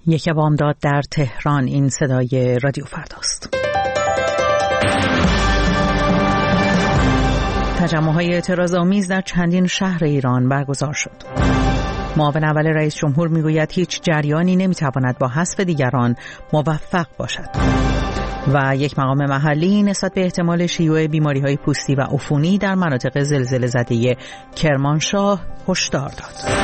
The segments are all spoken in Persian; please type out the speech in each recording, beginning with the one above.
یک بامداد در تهران. این صدای رادیو فرداست. تجمع‌های اعتراض‌آمیز در چندین شهر ایران برگزار شد. معاون اول رئیس جمهور میگوید هیچ جریانی نمیتواند با حذف دیگران موفق باشد. و یک مقام محلی نسبت به احتمال شیوع بیماری‌های پوستی و عفونی در مناطق زلزله زده کرمانشاه هشدار داد.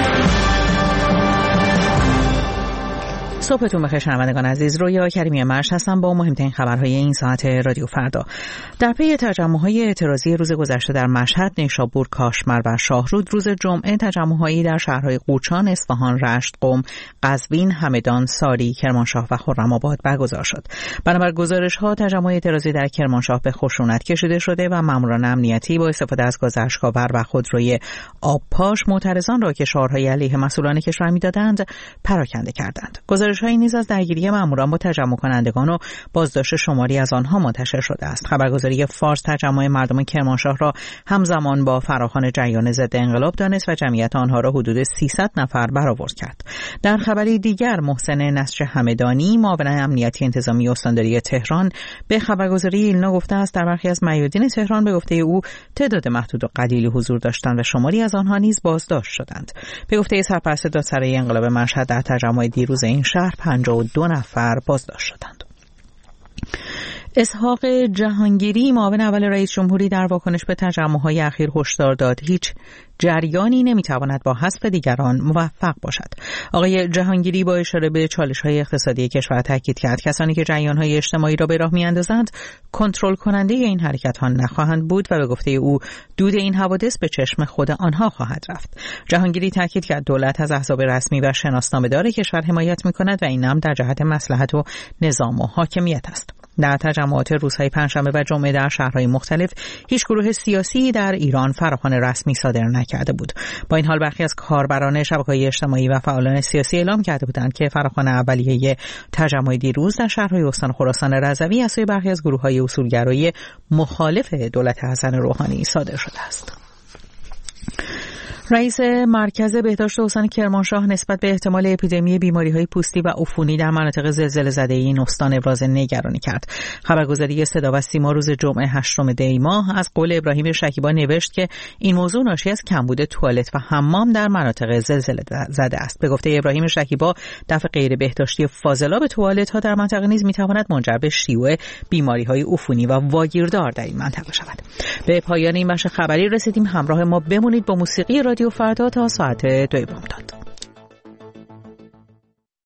صبحتون بخیر شنوندگان عزیز. رویا کریمی مرش هستم با مهمترین خبرهای این ساعت رادیو فردا. در پی تجمع‌های اعتراضی روز گذشته در مشهد، نیشابور، کاشمر و شاهرود، روز جمعه تجمع‌هایی در شهرهای قوچان، اصفهان، رشت، قم، قزوین، همدان، ساری، کرمانشاه و خرم‌آباد برگزار شد. بنابر گزارش‌ها تجمع اعتراضی در کرمانشاه به خشونت کشیده شده و ماموران امنیتی با استفاده از گاز اشک‌آور و خودروی آبپاش معترضان را که شعارهای علیه مسئولان کشور می‌دادند پراکنده کردند. گزارش‌هایی نیز از درگیری ماموران با تجمع کنندگان و بازداشت شماری از آنها منتشر شده است. خبرگزاری فارس تجمع مردم کرمانشاه را همزمان با فراخوان جریان ضد انقلاب دانست و جمعیت آنها را حدود 300 نفر برآورد کرد. در خبری دیگر، محسن نصر همدانی، معاون امنیتی انتظامی استانداری تهران، به خبرگزاری ایلنا گفته است در برخی از میادین تهران به گفته او تعداد محدود و قلیلی حضور داشتند و شماری از آنها نیز بازداشت شدند. به گفته سرپرست دادسرای انقلاب مشهد، در تجمع دیروز این شهر 52 نفر بازداشت شدند. اسحاق جهانگیری، معاون اول رئیس جمهوری، در واکنش به تجمع‌های اخیر هشدار داد هیچ جریانی نمیتواند با حذف دیگران موفق باشد. آقای جهانگیری با اشاره به چالش‌های اقتصادی کشور تاکید کرد کسانی که جریان‌های اجتماعی را به راه می‌اندازند کنترل کننده این حرکت‌ها نخواهند بود و به گفته او دود این حوادث به چشم خود آنها خواهد رفت. جهانگیری تاکید کرد دولت از احزاب رسمی و شناسنامه‌دار کشور حمایت می‌کند و این امر در جهت مصلحت و نظام و حاکمیت است. در تجمعات روزهای پنجشنبه و جمعه در شهرهای مختلف هیچ گروه سیاسی در ایران فراخوان رسمی صادر نکرده بود. با این حال برخی از کاربران شبکه‌های اجتماعی و فعالان سیاسی اعلام کرده بودند که فراخوان اولیه تجمع دیروز در شهرهای استان خراسان رضوی از سوی برخی از گروه‌های اصولگرای مخالف دولت حسن روحانی صادر شده است. رئیس مرکز بهداشت استان کرمانشاه نسبت به احتمال اپیدمی بیماری‌های پوستی و عفونی در مناطق زلزله زده این استان ابراز نگرانی کرد. خبرگزاری صدا و سیما روز جمعه 8 دی ماه از قول ابراهیم شکیبا نوشت که این موضوع ناشی از کمبود توالت و حمام در مناطق زلزله زده است. به گفته ابراهیم شکیبا، دفع غیر بهداشتی فاضلاب توالت‌ها در منطقه نیز می‌تواند منجر به شیوع بیماری‌های عفونی و واگیردار در این منطقه شود. به پایان این بخش خبری رسیدیم. همراه ما بمونید با موسیقی رادیو فردا تا ساعت 2 بامداد.